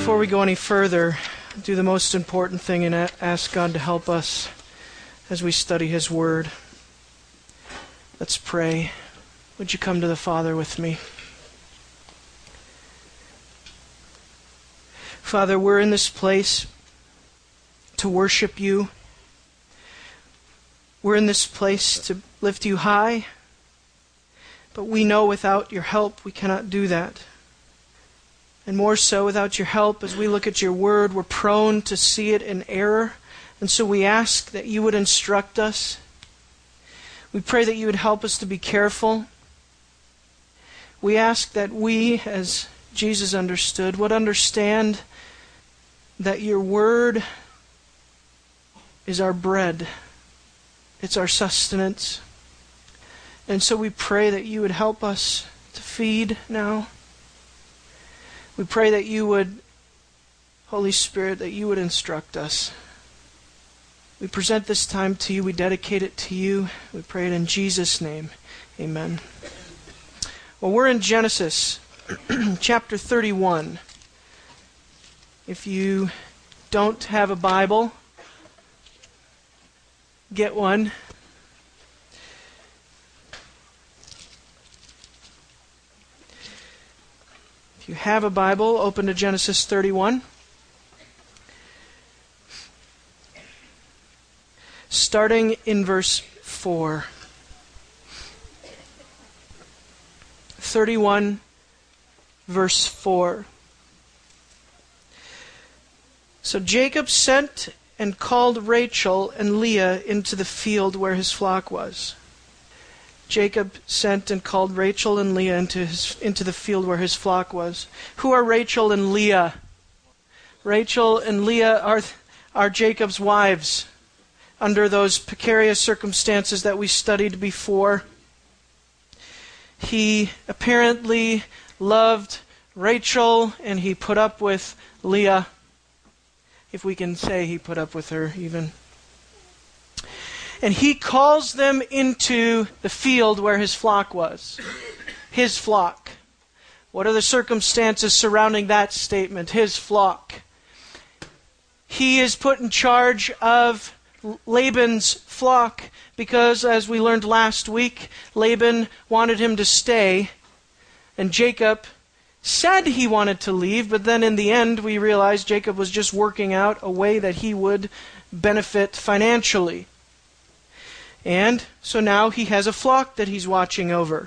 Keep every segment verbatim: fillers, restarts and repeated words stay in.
before we go any further, do the most important thing and ask God to help us as we study His Word. Let's pray. Would you come to the Father with me? Father, we're in this place to worship You. We're in this place to lift You high, but we know without Your help we cannot do that. And more so, without Your help, as we look at Your Word, we're prone to see it in error. And so we ask that You would instruct us. We pray that You would help us to be careful. We ask that we, as Jesus understood, would understand that Your Word is our bread. It's our sustenance. And so we pray that You would help us to feed now. We pray that You would, Holy Spirit, that You would instruct us. We present this time to You. We dedicate it to You. We pray it in Jesus' name. Amen. Well, we're in Genesis chapter thirty-one. If you don't have a Bible, get one. If you have a Bible, open to Genesis thirty-one. Starting in verse four. thirty-one, verse four. So Jacob sent and called Rachel and Leah into the field where his flock was. Jacob sent and called Rachel and Leah into his into the field where his flock was. Who are Rachel and Leah? Rachel and Leah are, are Jacob's wives under those precarious circumstances that we studied before. He apparently loved Rachel and he put up with Leah. If we can say he put up with her even. And he calls them into the field where his flock was. His flock. What are the circumstances surrounding that statement? His flock. He is put in charge of Laban's flock because, as we learned last week, Laban wanted him to stay. And Jacob said he wanted to leave, but then in the end we realized Jacob was just working out a way that he would benefit financially. And so now he has a flock that he's watching over.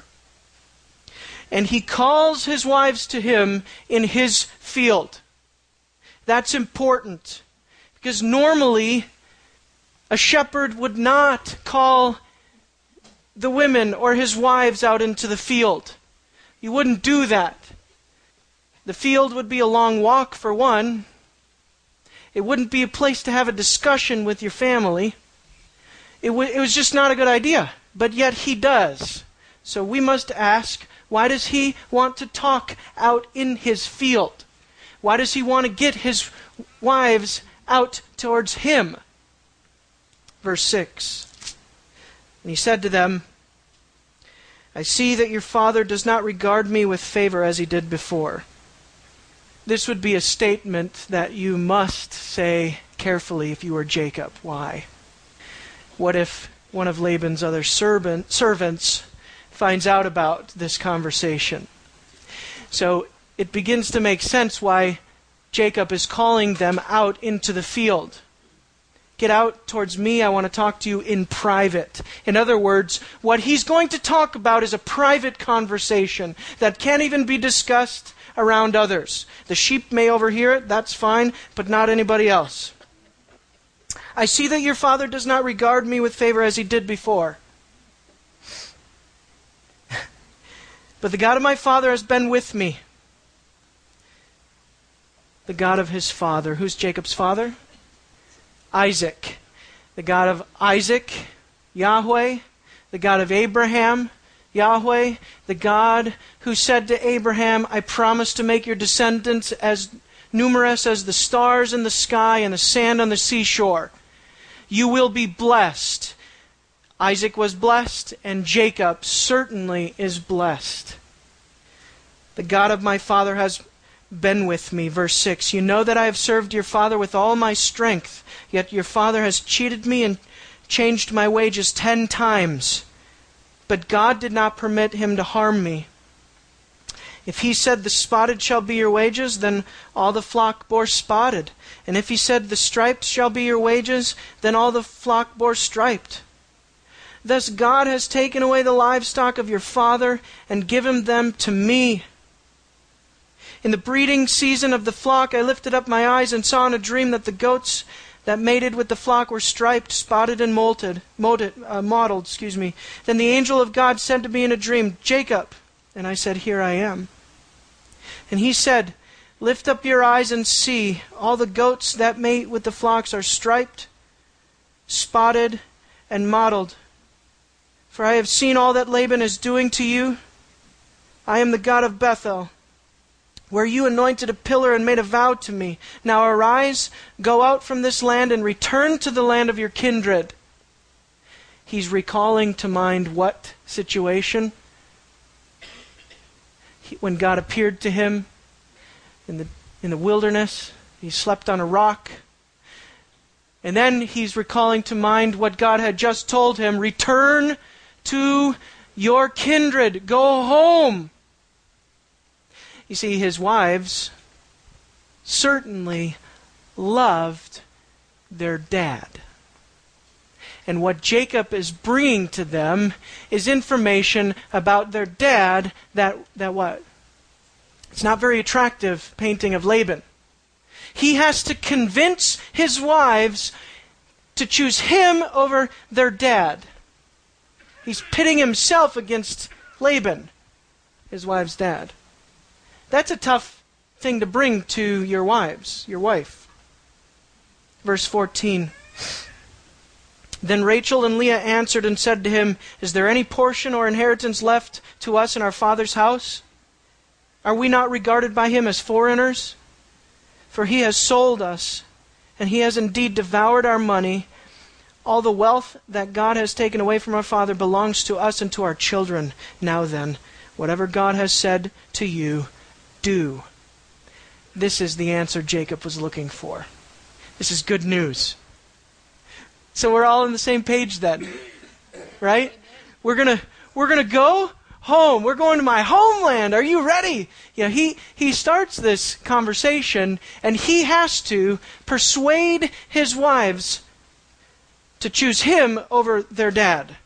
And he calls his wives to him in his field. That's important. Because normally a shepherd would not call the women or his wives out into the field. He wouldn't do that. The field would be a long walk for one. It wouldn't be a place to have a discussion with your family. It, w- it was just not a good idea, but yet he does. So we must ask, why does he want to talk out in his field? Why does he want to get his wives out towards him? Verse six. And he said to them, I see that your father does not regard me with favor as he did before. This would be a statement that you must say carefully if you were Jacob. Why? What if one of Laban's other servant, servants finds out about this conversation? So it begins to make sense why Jacob is calling them out into the field. Get out towards me, I want to talk to you in private. In other words, what he's going to talk about is a private conversation that can't even be discussed around others. The sheep may overhear it, that's fine, but not anybody else. I see that your father does not regard me with favor as he did before. But the God of my father has been with me. The God of his father. Who's Jacob's father? Isaac. The God of Isaac, Yahweh. The God of Abraham, Yahweh. The God who said to Abraham, I promise to make your descendants as numerous as the stars in the sky and the sand on the seashore. You will be blessed. Isaac was blessed, and Jacob certainly is blessed. The God of my father has been with me. Verse six, you know that I have served your father with all my strength, yet your father has cheated me and changed my wages ten times. But God did not permit him to harm me. If he said, the spotted shall be your wages, then all the flock bore spotted. And if he said, the striped shall be your wages, then all the flock bore striped. Thus God has taken away the livestock of your father and given them to me. In the breeding season of the flock, I lifted up my eyes and saw in a dream that the goats that mated with the flock were striped, spotted, and molted, molded, uh, mottled. Excuse me. Then the angel of God said to me in a dream, Jacob. And I said, here I am. And he said, lift up your eyes and see, all the goats that mate with the flocks are striped, spotted, and mottled. For I have seen all that Laban is doing to you. I am the God of Bethel, where you anointed a pillar and made a vow to me. Now arise, go out from this land and return to the land of your kindred. He's recalling to mind what situation? When God appeared to him in the, in the wilderness, he slept on a rock. And then he's recalling to mind what God had just told him, return to your kindred, go home. You see, his wives certainly loved their dad. And what Jacob is bringing to them is information about their dad that, that what? It's not very attractive painting of Laban. He has to convince his wives to choose him over their dad. He's pitting himself against Laban, his wife's dad. That's a tough thing to bring to your wives, your wife. Verse fourteen. Then Rachel and Leah answered and said to him, is there any portion or inheritance left to us in our father's house? Are we not regarded by him as foreigners? For he has sold us, and he has indeed devoured our money. All the wealth that God has taken away from our father belongs to us and to our children. Now then, whatever God has said to you, do. This is the answer Jacob was looking for. This is good news. So we're all on the same page then, right? We're gonna we're gonna go home. We're going to my homeland. Are you ready? You know, he he starts this conversation, and he has to persuade his wives to choose him over their dad.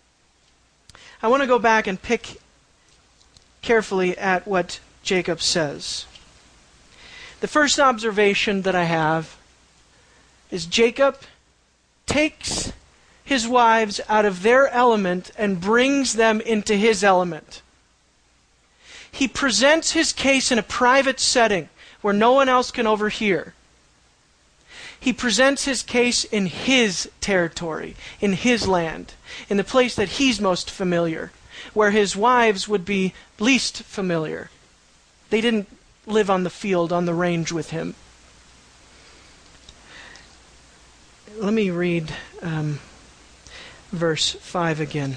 I want to go back and pick carefully at what Jacob says. The first observation that I have is Jacob takes his wives out of their element and brings them into his element. He presents his case in a private setting where no one else can overhear. He presents his case in his territory, in his land, in the place that he's most familiar, where his wives would be least familiar. They didn't live on the field, on the range with him. Let me read um, verse five again.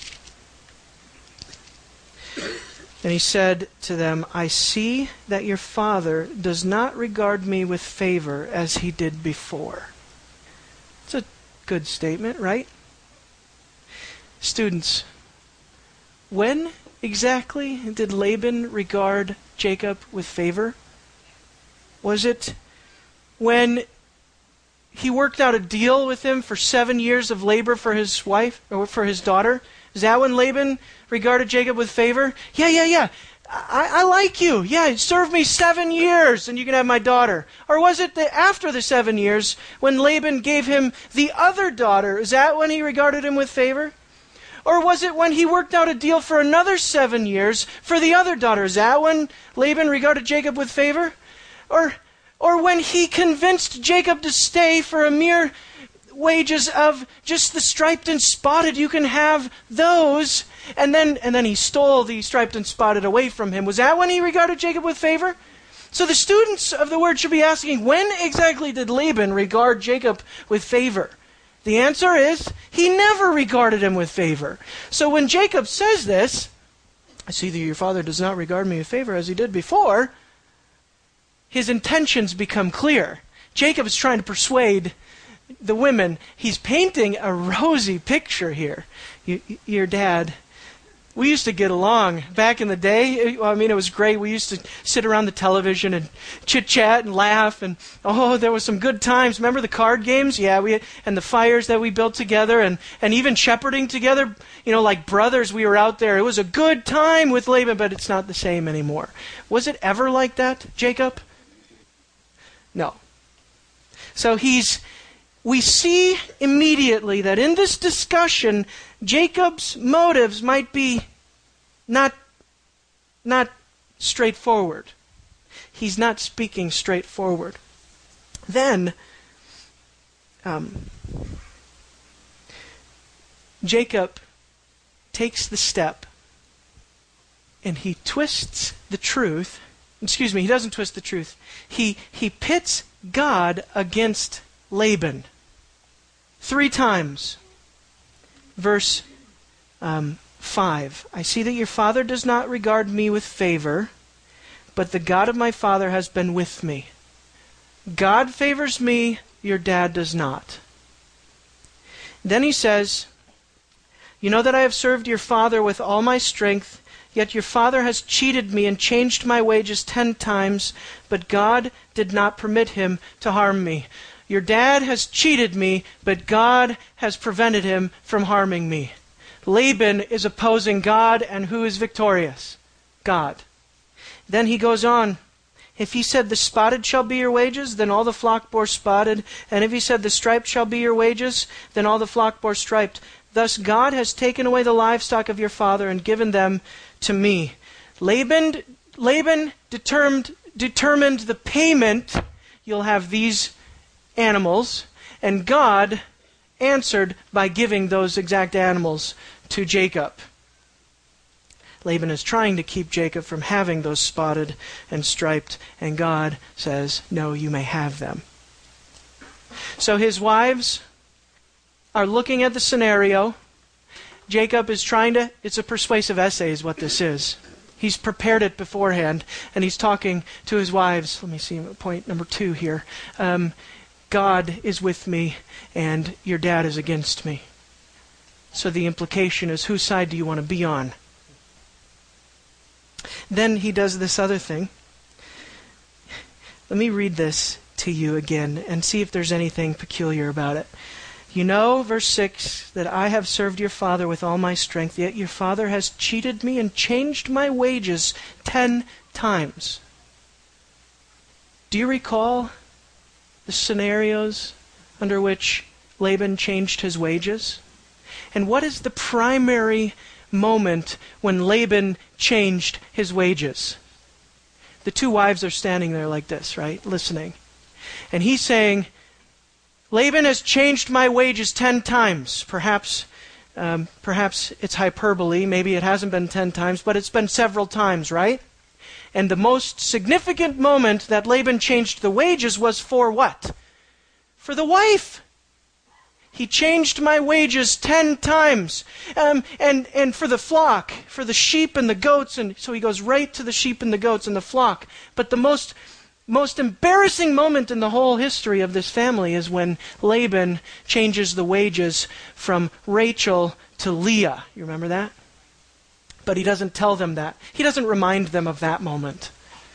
And he said to them, I see that your father does not regard me with favor as he did before. It's a good statement, right? Students, when exactly did Laban regard Jacob with favor? Was it when he worked out a deal with him for seven years of labor for his wife, or for his daughter? Is that when Laban regarded Jacob with favor? Yeah, yeah, yeah. I, I like you. Yeah, serve me seven years and you can have my daughter. Or was it that after the seven years when Laban gave him the other daughter? Is that when he regarded him with favor? Or was it when he worked out a deal for another seven years for the other daughter? Is that when Laban regarded Jacob with favor? Or, or when he convinced Jacob to stay for a mere wages of just the striped and spotted, you can have those, and then and then he stole the striped and spotted away from him. Was that when he regarded Jacob with favor? So the students of the word should be asking, when exactly did Laban regard Jacob with favor? The answer is, he never regarded him with favor. So when Jacob says this, I see that your father does not regard me with favor as he did before, his intentions become clear. Jacob is trying to persuade the women. He's painting a rosy picture here. You, your dad, we used to get along back in the day. I mean, it was great. We used to sit around the television and chit-chat and laugh. And, oh, there was some good times. Remember the card games? Yeah, we and the fires that we built together and, and even shepherding together. You know, like brothers, we were out there. It was a good time with Laban, but it's not the same anymore. Was it ever like that, Jacob? No. So he's... We see immediately that in this discussion, Jacob's motives might be not, not straightforward. He's not speaking straightforward. Then, um, Jacob takes the step and he twists the truth. Excuse me, he doesn't twist the truth. He, he pits God against Laban. Three times. Verse um, five. I see that your father does not regard me with favor, but the God of my father has been with me. God favors me, your dad does not. Then he says, you know that I have served your father with all my strength, yet your father has cheated me and changed my wages ten times, but God did not permit him to harm me. Your dad has cheated me, but God has prevented him from harming me. Laban is opposing God, and who is victorious? God. Then he goes on. If he said the spotted shall be your wages, then all the flock bore spotted. And if he said the striped shall be your wages, then all the flock bore striped. Thus God has taken away the livestock of your father and given them to me. Laban, Laban determined, determined the payment. You'll have these animals, and God answered by giving those exact animals to Jacob. Laban is trying to keep Jacob from having those spotted and striped, and God says, no, you may have them. So his wives are looking at the scenario. Jacob is trying to, it's a persuasive essay is what this is. He's prepared it beforehand, and he's talking to his wives. Let me see, point number two here. Um, God is with me, and your dad is against me. So the implication is, whose side do you want to be on? Then he does this other thing. Let me read this to you again and see if there's anything peculiar about it. You know, verse six, that I have served your father with all my strength, yet your father has cheated me and changed my wages ten times. Do you recall the scenarios under which Laban changed his wages? And what is the primary moment when Laban changed his wages? The two wives are standing there like this, right? Listening. And he's saying, Laban has changed my wages ten times. Perhaps, um, perhaps it's hyperbole. Maybe it hasn't been ten times, but it's been several times, right? And the most significant moment that Laban changed the wages was for what? For the wife. He changed my wages ten times. Um, and, and for the flock, for the sheep and the goats. And so he goes right to the sheep and the goats and the flock. But the most, most embarrassing moment in the whole history of this family is when Laban changes the wages from Rachel to Leah. You remember that? But he doesn't tell them that. He doesn't remind them of that moment.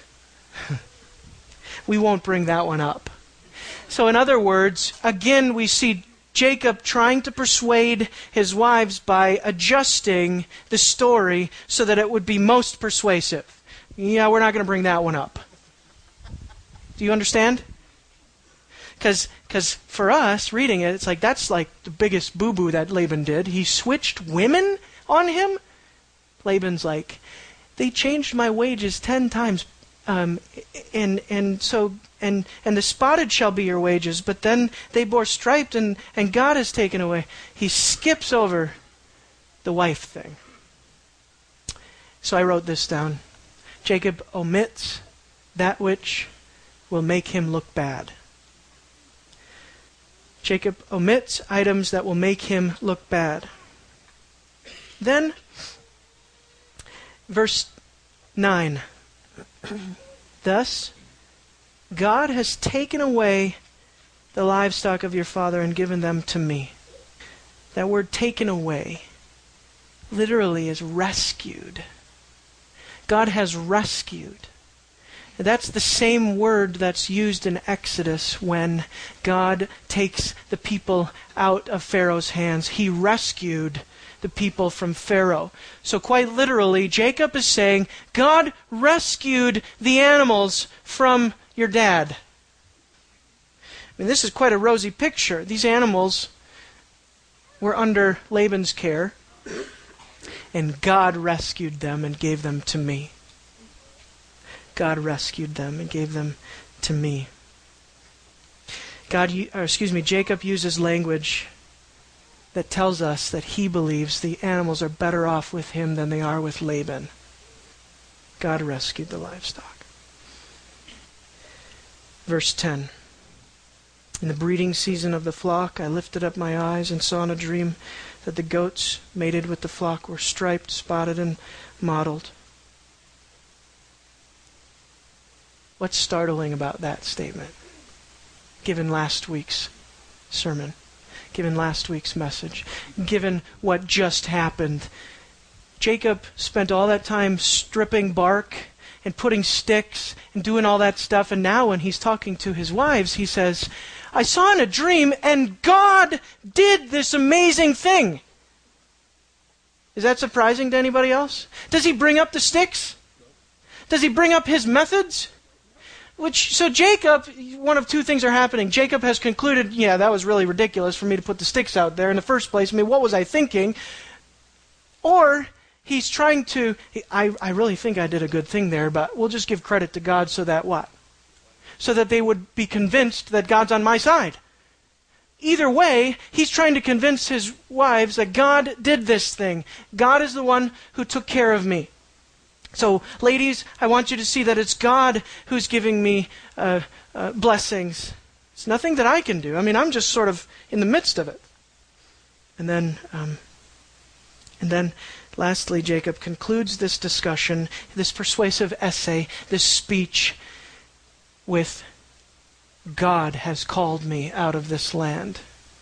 We won't bring that one up. So in other words, again we see Jacob trying to persuade his wives by adjusting the story so that it would be most persuasive. Yeah, we're not going to bring that one up. Do you understand? Because because for us, reading it, it's like that's like the biggest boo-boo that Laban did. He switched women on him. Laban's like, they changed my wages ten times, um, and and so and and the spotted shall be your wages, but then they bore striped, and and God has taken away. He skips over the wife thing. So I wrote this down. Jacob omits that which will make him look bad. Jacob omits items that will make him look bad. Then, verse nine. Thus, God has taken away the livestock of your father and given them to me. That word taken away literally is rescued. God has rescued. That's the same word that's used in Exodus when God takes the people out of Pharaoh's hands. He rescued the people from Pharaoh. So quite literally, Jacob is saying, God rescued the animals from your dad. I mean, this is quite a rosy picture. These animals were under Laban's care, and God rescued them and gave them to me. God rescued them and gave them to me. God, or excuse me, Jacob uses language that tells us that he believes the animals are better off with him than they are with Laban. God rescued the livestock. Verse ten. In the breeding season of the flock, I lifted up my eyes and saw in a dream that the goats mated with the flock were striped, spotted, and mottled. What's startling about that statement? Given last week's sermon, given last week's message, given what just happened. Jacob spent all that time stripping bark and putting sticks and doing all that stuff, and now when he's talking to his wives, he says, I saw in a dream and God did this amazing thing. Is that surprising to anybody else? Does he bring up the sticks? Does he bring up his methods? Which, so Jacob, one of two things are happening. Jacob has concluded, yeah, that was really ridiculous for me to put the sticks out there in the first place. I mean, what was I thinking? Or he's trying to, I, I really think I did a good thing there, but we'll just give credit to God so that what? So that they would be convinced that God's on my side. Either way, he's trying to convince his wives that God did this thing. God is the one who took care of me. So, ladies, I want you to see that it's God who's giving me uh, uh, blessings. It's nothing that I can do. I mean, I'm just sort of in the midst of it. And then, um, and then, lastly, Jacob concludes this discussion, this persuasive essay, this speech, with, God has called me out of this land.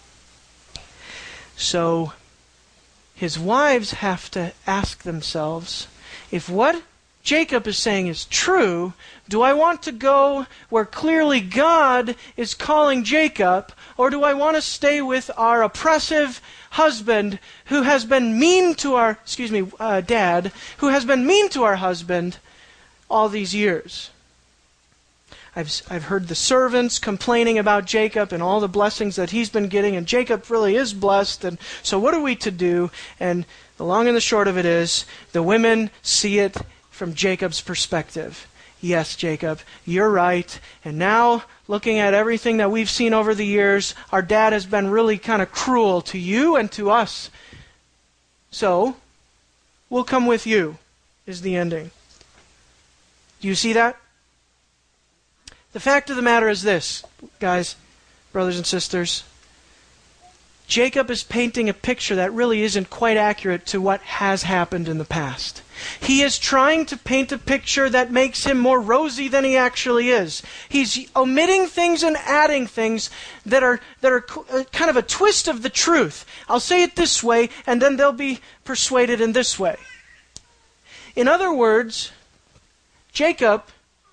So, his wives have to ask themselves, if what Jacob is saying is true, do I want to go where clearly God is calling Jacob, or do I want to stay with our oppressive husband who has been mean to our, excuse me, uh, dad, who has been mean to our husband all these years? I've I've heard the servants complaining about Jacob and all the blessings that he's been getting, and Jacob really is blessed, and so what are we to do? And the long and the short of it is, the women see it from Jacob's perspective. Yes, Jacob, you're right. And now, looking at everything that we've seen over the years, our dad has been really kind of cruel to you and to us. So, we'll come with you, is the ending. Do you see that? The fact of the matter is this, guys, brothers and sisters. Jacob is painting a picture that really isn't quite accurate to what has happened in the past. He is trying to paint a picture that makes him more rosy than he actually is. He's omitting things and adding things that are that are kind of a twist of the truth. I'll say it this way, and then they'll be persuaded in this way. In other words, Jacob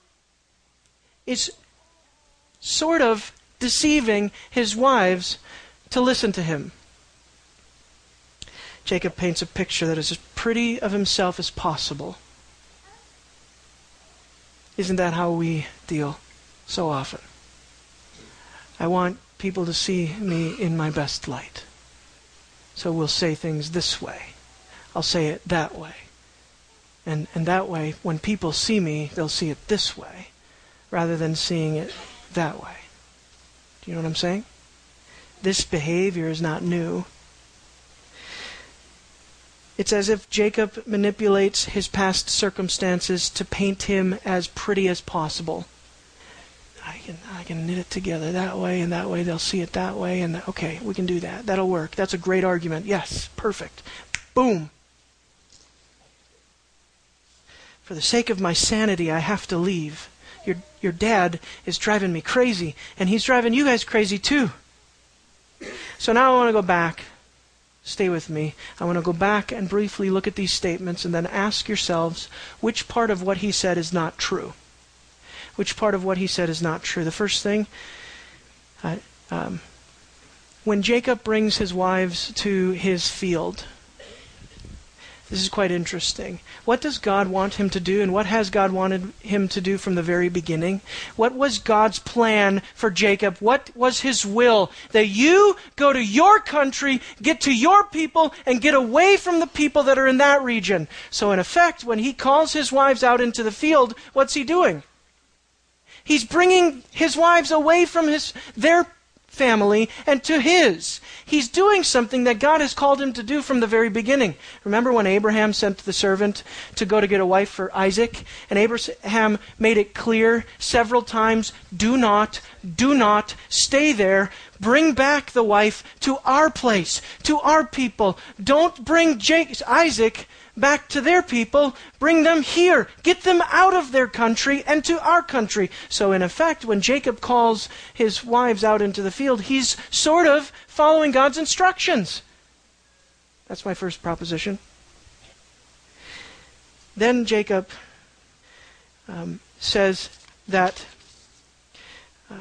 is sort of deceiving his wives to listen to him. Jacob paints a picture that is as pretty of himself as possible. Isn't that how we deal so often? I want people to see me in my best light. So we'll say things this way. I'll say it that way. And and that way, when people see me, they'll see it this way, rather than seeing it that way. Do you know what I'm saying? This behavior is not new. It's as if Jacob manipulates his past circumstances to paint him as pretty as possible. I can I can knit it together that way, and that way they'll see it that way, and okay, we can do that. That'll work. That's a great argument. Yes, perfect. Boom. For the sake of my sanity, I have to leave. your, your dad is driving me crazy, and he's driving you guys crazy too. So now I want to go back. Stay with me. I want to go back and briefly look at these statements and then ask yourselves which part of what he said is not true. Which part of what he said is not true. The first thing, uh, um, when Jacob brings his wives to his field, this is quite interesting. What does God want him to do, and what has God wanted him to do from the very beginning? What was God's plan for Jacob? What was his will? That you go to your country, get to your people, and get away from the people that are in that region. So in effect, when he calls his wives out into the field, what's he doing? He's bringing his wives away from his their family and to his. He's doing something that God has called him to do from the very beginning. Remember when Abraham sent the servant to go to get a wife for Isaac? And Abraham made it clear several times, do not, do not stay there. Bring back the wife to our place, to our people. Don't bring Jake, Isaac back to their people. Bring them here. Get them out of their country and to our country. So in effect, when Jacob calls his wives out into the field, he's sort of following God's instructions. That's my first proposition. Then Jacob um, says that uh,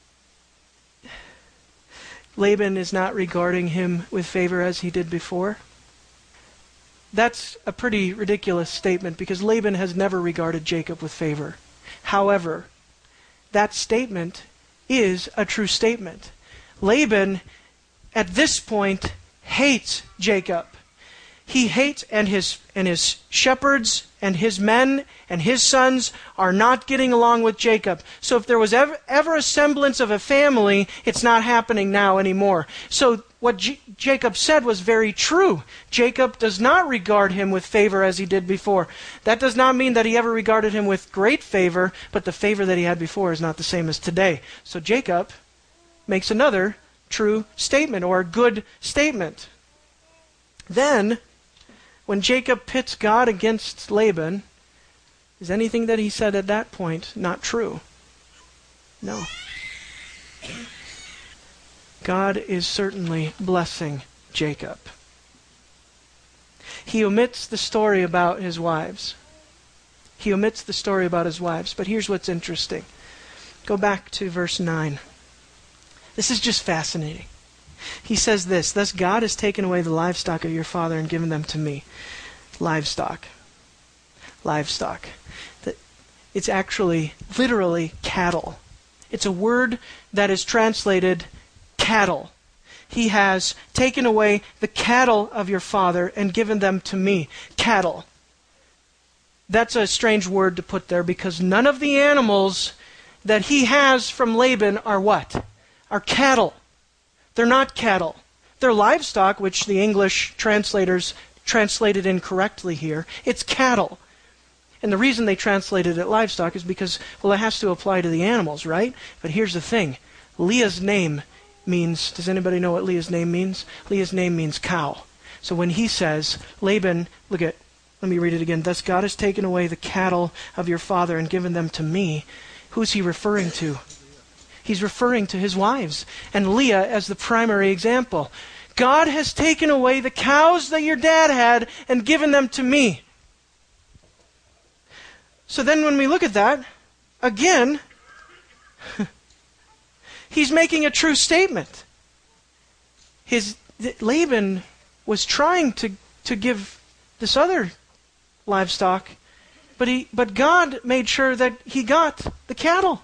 Laban is not regarding him with favor as he did before. That's a pretty ridiculous statement because Laban has never regarded Jacob with favor. However, that statement is a true statement. Laban, at this point, hates Jacob. He hates, and his and his shepherds and his men and his sons are not getting along with Jacob. So if there was ever, ever a semblance of a family, it's not happening now anymore. So what J- Jacob said was very true. Jacob does not regard him with favor as he did before. That does not mean that he ever regarded him with great favor, but the favor that he had before is not the same as today. So Jacob makes another true statement, or a good statement. Then, when Jacob pits God against Laban, is anything that he said at that point not true? No. God is certainly blessing Jacob. He omits the story about his wives. He omits the story about his wives. But here's what's interesting. Go back to verse nine. This is just fascinating. He says this, thus God has taken away the livestock of your father and given them to me. Livestock. Livestock. It's actually, literally, cattle. It's a word that is translated cattle. He has taken away the cattle of your father and given them to me. Cattle. That's a strange word to put there because none of the animals that he has from Laban are what? Are cattle. They're not cattle. They're livestock, which the English translators translated incorrectly here. It's cattle. And the reason they translated it livestock is because, well, it has to apply to the animals, right? But here's the thing. Leah's name means, does anybody know what Leah's name means? Leah's name means cow. So when he says, Laban, look at, let me read it again. Thus God has taken away the cattle of your father and given them to me. Who's he referring to? He's referring to his wives, and Leah as the primary example. God has taken away the cows that your dad had and given them to me. So then when we look at that, again, he's making a true statement. His Laban was trying to, to give this other livestock, but he but God made sure that he got the cattle.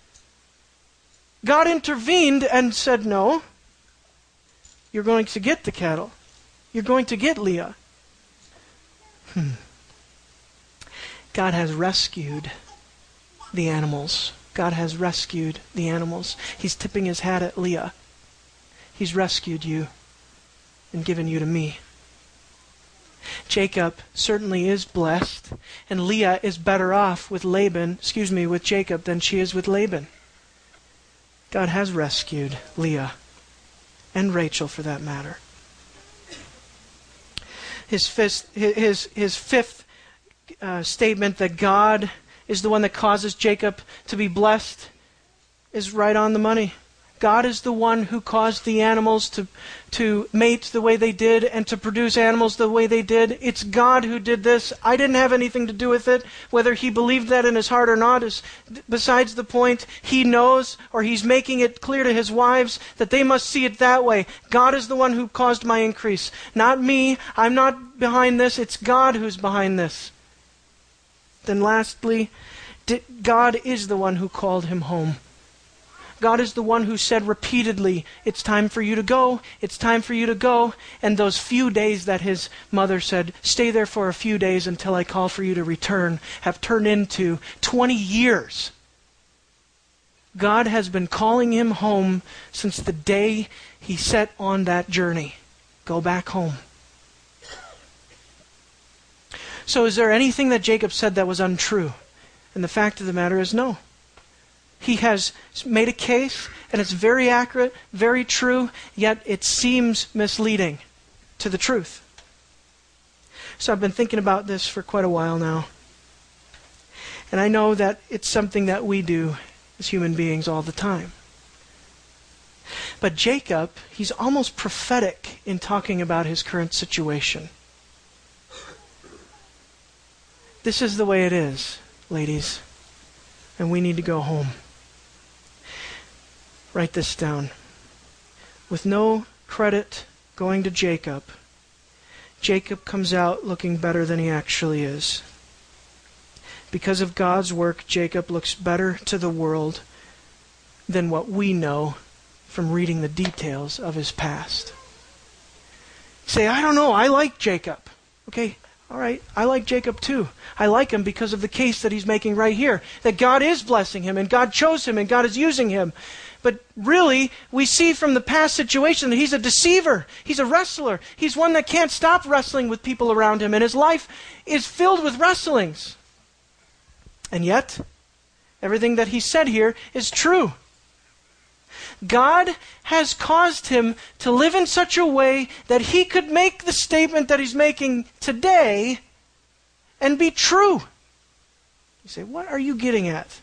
God intervened and said, no, you're going to get the cattle. You're going to get Leah. Hmm. God has rescued the animals. God has rescued the animals. He's tipping his hat at Leah. He's rescued you and given you to me. Jacob certainly is blessed, and Leah is better off with Laban, excuse me, with Jacob than she is with Laban. God has rescued Leah, and Rachel for that matter. His fifth, his, his fifth uh, statement that God is the one that causes Jacob to be blessed is right on the money. God is the one who caused the animals to, to mate the way they did and to produce animals the way they did. It's God who did this. I didn't have anything to do with it. Whether he believed that in his heart or not is besides the point. He knows, or he's making it clear to his wives that they must see it that way. God is the one who caused my increase. Not me. I'm not behind this. It's God who's behind this. Then lastly, God is the one who called him home. God is the one who said repeatedly, it's time for you to go, it's time for you to go. And those few days that his mother said, stay there for a few days until I call for you to return, have turned into twenty years. God has been calling him home since the day he set on that journey. Go back home. So is there anything that Jacob said that was untrue? And the fact of the matter is no. He has made a case, and it's very accurate, very true, yet it seems misleading to the truth. So I've been thinking about this for quite a while now. And I know that it's something that we do as human beings all the time. But Jacob, he's almost prophetic in talking about his current situation. This is the way it is, ladies, and we need to go home. Write this down. With no credit going to Jacob, Jacob comes out looking better than he actually is. Because of God's work, Jacob looks better to the world than what we know from reading the details of his past. Say, I don't know, I like Jacob. Okay, all right, I like Jacob too. I like him because of the case that he's making right here. That God is blessing him, and God chose him, and God is using him. But really, we see from the past situation that he's a deceiver. He's a wrestler. He's one that can't stop wrestling with people around him, and his life is filled with wrestlings. And yet, everything that he said here is true. God has caused him to live in such a way that he could make the statement that he's making today and be true. You say, what are you getting at?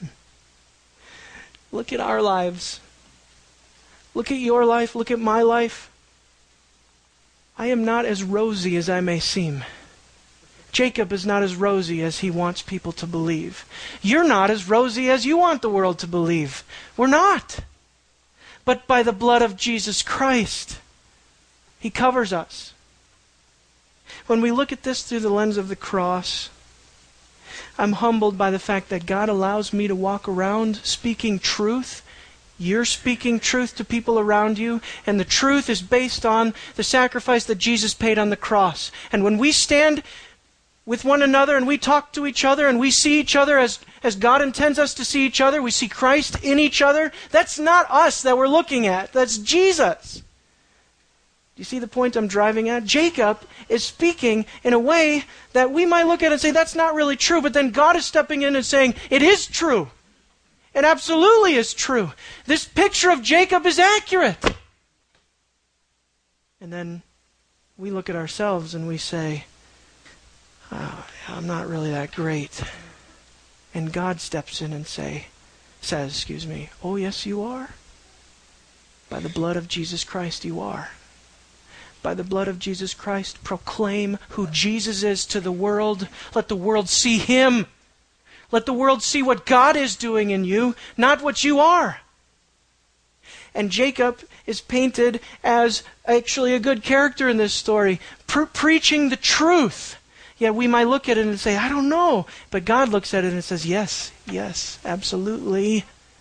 Look at our lives. Look at your life. Look at my life. I am not as rosy as I may seem. Jacob is not as rosy as he wants people to believe. You're not as rosy as you want the world to believe. We're not. But by the blood of Jesus Christ, he covers us. When we look at this through the lens of the cross, I'm humbled by the fact that God allows me to walk around speaking truth. You're speaking truth to people around you, and the truth is based on the sacrifice that Jesus paid on the cross. And when we stand with one another and we talk to each other and we see each other as, as God intends us to see each other, we see Christ in each other, that's not us that we're looking at. That's Jesus. Do you see the point I'm driving at? Jacob is speaking in a way that we might look at and say, that's not really true, but then God is stepping in and saying, it is true. It absolutely is true. This picture of Jacob is accurate. And then we look at ourselves and we say, oh, I'm not really that great. And God steps in and say, says, excuse me, oh yes you are. By the blood of Jesus Christ you are. By the blood of Jesus Christ, proclaim who Jesus is to the world. Let the world see Him. Let the world see what God is doing in you, not what you are. And Jacob is painted as actually a good character in this story, pre- preaching the truth. Yet we might look at it and say, I don't know. But God looks at it and says, yes, yes, absolutely.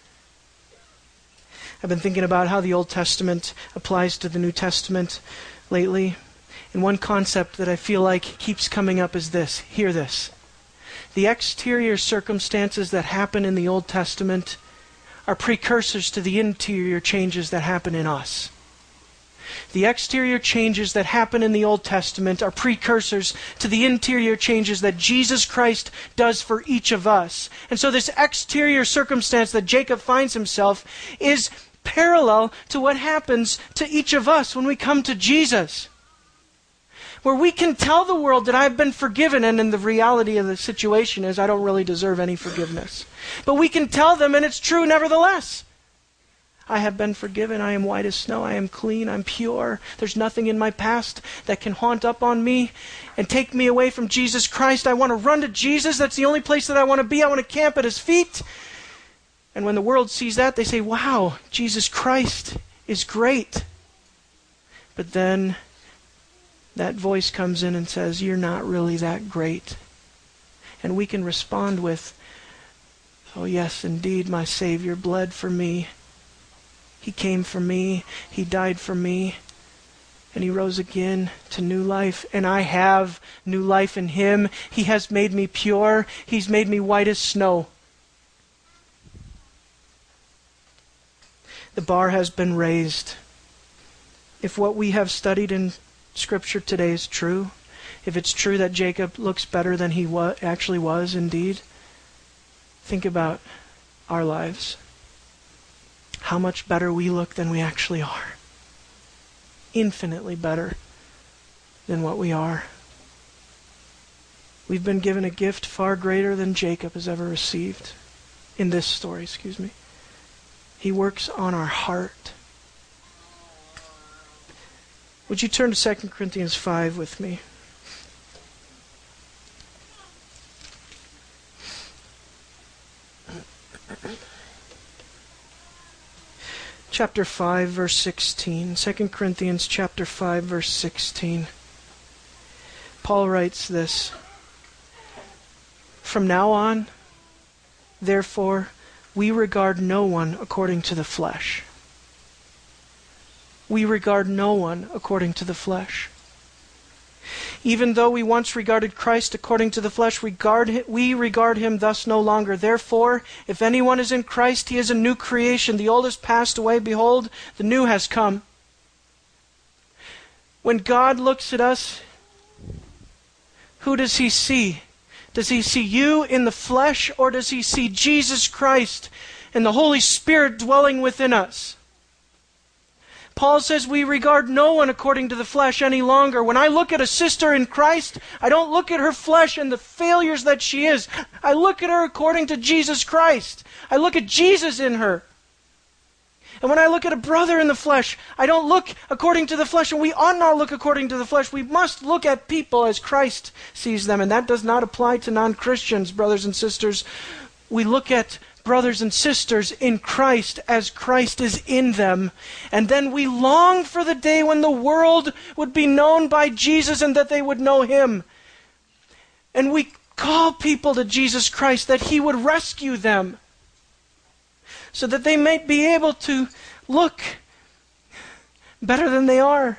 I've been thinking about how the Old Testament applies to the New Testament lately. And one concept that I feel like keeps coming up is this. Hear this. The exterior circumstances that happen in the Old Testament are precursors to the interior changes that happen in us. The exterior changes that happen in the Old Testament are precursors to the interior changes that Jesus Christ does for each of us. And so this exterior circumstance that Jacob finds himself is parallel to what happens to each of us when we come to Jesus. where we can tell the world that I've been forgiven, and then the reality of the situation is I don't really deserve any forgiveness. But we can tell them, and it's true nevertheless. I have been forgiven. I am white as snow. I am clean. I'm pure. There's nothing in my past that can haunt up on me and take me away from Jesus Christ. I want to run to Jesus. That's the only place that I want to be. I want to camp at His feet. And when the world sees that, they say, wow, Jesus Christ is great. But then that voice comes in and says, you're not really that great. And we can respond with, oh yes, indeed, my Savior bled for me. He came for me. He died for me. And He rose again to new life. And I have new life in Him. He has made me pure. He's made me white as snow. The bar has been raised. If what we have studied in Scripture today is true, if it's true that Jacob looks better than he wa- actually was indeed, think about our lives. How much better we look than we actually are. Infinitely better than what we are. We've been given a gift far greater than Jacob has ever received. In this story, excuse me. He works on our heart. Would you turn to Second Corinthians five with me? Chapter five, verse sixteen. Second Corinthians chapter five, verse sixteen. Paul writes this. From now on, therefore, we regard no one according to the flesh. We regard no one according to the flesh. Even though we once regarded Christ according to the flesh, regard, we regard Him thus no longer. Therefore, if anyone is in Christ, he is a new creation. The old has passed away. Behold, the new has come. When God looks at us, who does He see? Does He see you in the flesh, or does He see Jesus Christ and the Holy Spirit dwelling within us? Paul says we regard no one according to the flesh any longer. When I look at a sister in Christ, I don't look at her flesh and the failures that she is. I look at her according to Jesus Christ. I look at Jesus in her. And when I look at a brother in the flesh, I don't look according to the flesh, and we ought not look according to the flesh. We must look at people as Christ sees them, and that does not apply to non-Christians, brothers and sisters. We look at brothers and sisters in Christ as Christ is in them. And then we long for the day when the world would be known by Jesus and that they would know Him. And we call people to Jesus Christ that He would rescue them so that they might be able to look better than they are.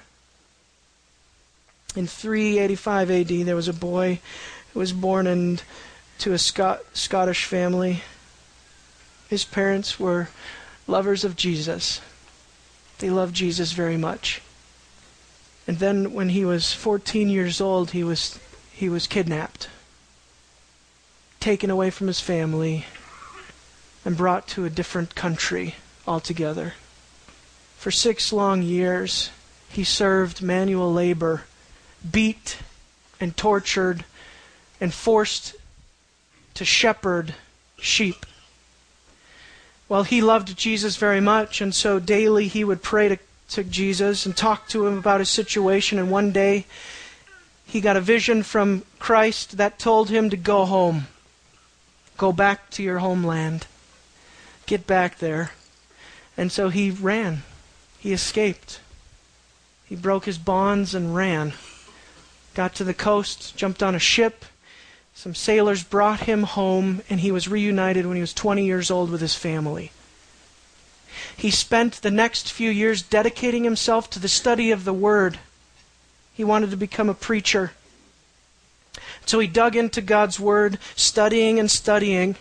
In three eighty-five A D, there was a boy who was born into a Scot- Scottish family. His parents were lovers of Jesus. They loved Jesus very much. And then when he was fourteen years old, he was he was kidnapped, taken away from his family, and brought to a different country altogether. For six long years, he served manual labor, beat and tortured and forced to shepherd sheep. Well, he loved Jesus very much, and so daily he would pray to, to Jesus and talk to Him about his situation. And one day, he got a vision from Christ that told him to go home. Go back to your homeland. Get back there. And so he ran. He escaped. He broke his bonds and ran. Got to the coast, jumped on a ship. Some sailors brought him home, and he was reunited when he was twenty years old with his family. He spent the next few years dedicating himself to the study of the Word. He wanted to become a preacher. So he dug into God's Word, studying and studying.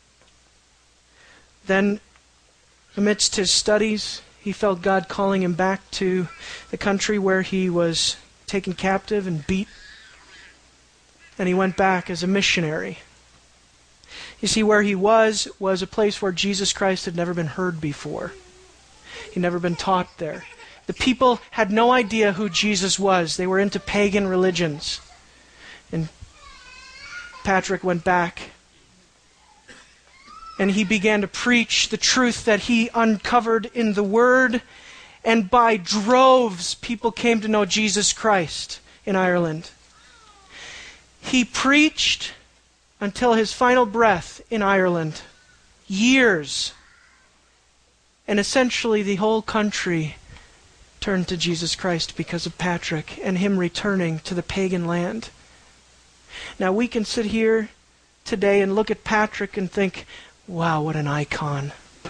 Then, amidst his studies, he felt God calling him back to the country where he was taken captive and beat. And he went back as a missionary. You see, where he was, was a place where Jesus Christ had never been heard before. He'd never been taught there. The people had no idea who Jesus was. They were into pagan religions. And Patrick went back and he began to preach the truth that he uncovered in the Word. And by droves, people came to know Jesus Christ in Ireland. He preached until his final breath in Ireland. Years. And essentially the whole country turned to Jesus Christ because of Patrick and him returning to the pagan land. Now we can sit here today and look at Patrick and think, wow, what an icon.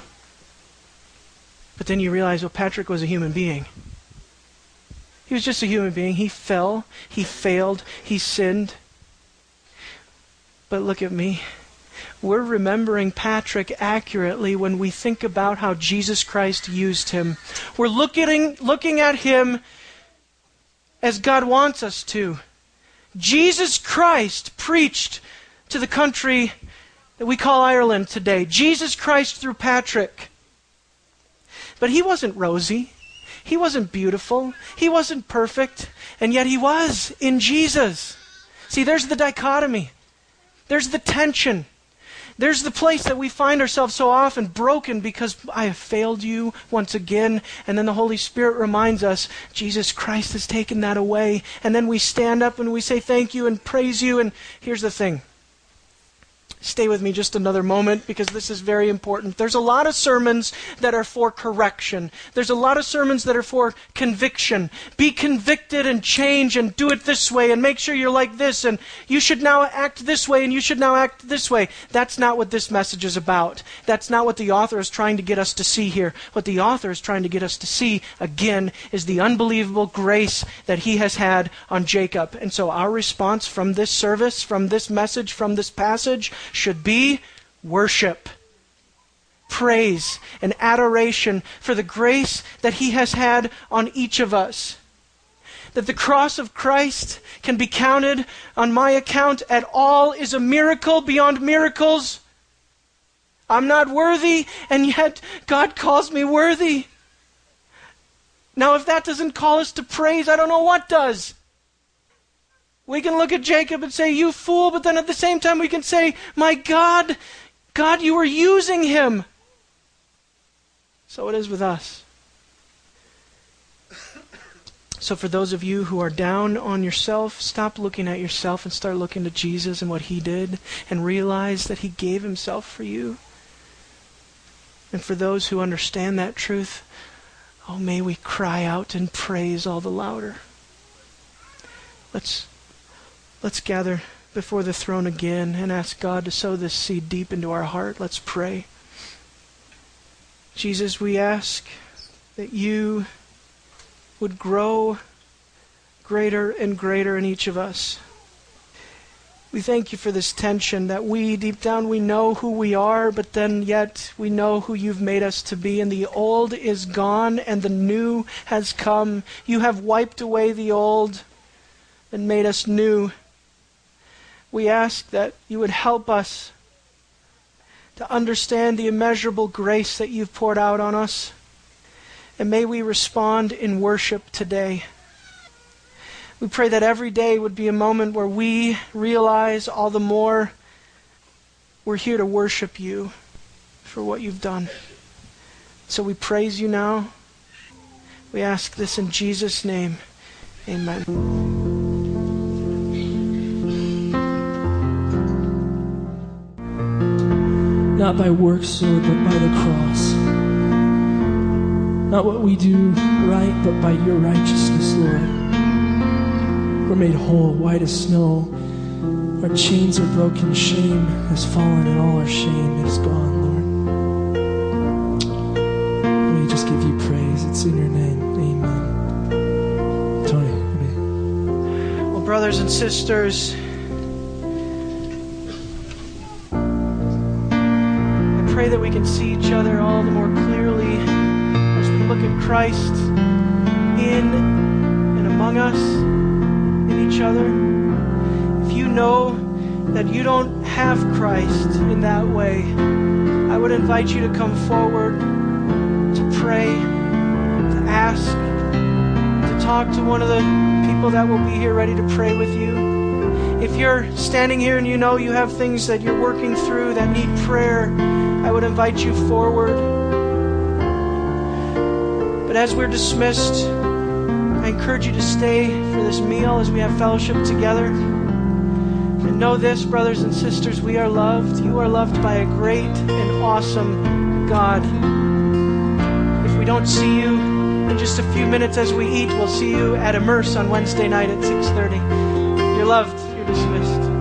But then you realize, well, Patrick was a human being. He was just a human being. He fell, he failed, he sinned. But look at me. We're remembering Patrick accurately when we think about how Jesus Christ used him. We're looking, looking at him as God wants us to. Jesus Christ preached to the country that we call Ireland today. Jesus Christ through Patrick. But he wasn't rosy. He wasn't beautiful. He wasn't perfect. And yet he was in Jesus. See, there's the dichotomy. There's the tension. There's the place that we find ourselves so often broken because I have failed you once again. And then the Holy Spirit reminds us, Jesus Christ has taken that away. And then we stand up and we say thank you and praise you. And here's the thing. Stay with me just another moment because this is very important. There's a lot of sermons that are for correction. There's a lot of sermons that are for conviction. Be convicted and change and do it this way and make sure you're like this and you should now act this way and you should now act this way. That's not what this message is about. That's not what the author is trying to get us to see here. What the author is trying to get us to see, again, is the unbelievable grace that he has had on Jacob. And so our response from this service, from this message, from this passage, should be worship, praise, and adoration for the grace that he has had on each of us. That the cross of Christ can be counted on my account at all is a miracle beyond miracles. I'm not worthy, and yet God calls me worthy. Now, if that doesn't call us to praise, I don't know what does. We can look at Jacob and say, you fool, but then at the same time we can say, my God, God, you were using him. So it is with us. So for those of you who are down on yourself, stop looking at yourself and start looking to Jesus and what he did and realize that he gave himself for you. And for those who understand that truth, oh, may we cry out and praise all the louder. Let's Let's gather before the throne again and ask God to sow this seed deep into our heart. Let's pray. Jesus, we ask that you would grow greater and greater in each of us. We thank you for this tension that we, deep down, we know who we are, but then yet we know who you've made us to be. And the old is gone and the new has come. You have wiped away the old and made us new. We ask that you would help us to understand the immeasurable grace that you've poured out on us. And may we respond in worship today. We pray that every day would be a moment where we realize all the more we're here to worship you for what you've done. So we praise you now. We ask this in Jesus' name. Amen. Not by works, Lord, but by the cross. Not what we do right, but by your righteousness, Lord. We're made whole, white as snow. Our chains are broken, shame has fallen, and all our shame is gone, Lord. Let me just give you praise. It's in your name. Amen. Tony, amen. Well, brothers and sisters, pray that we can see each other all the more clearly as we look at Christ in and among us, in each other. If you know that you don't have Christ in that way, I would invite you to come forward, to pray, to ask, talk to one of the people that will be here ready to pray with you. If you're standing here and you know you have things that you're working through that need prayer, I would invite you forward. But as we're dismissed, I encourage you to stay for this meal as we have fellowship together. And know this, brothers and sisters, we are loved. You are loved by a great and awesome God. If we don't see you in just a few minutes as we eat, we'll see you at Immerse on Wednesday night at six thirty. You're loved. You're dismissed.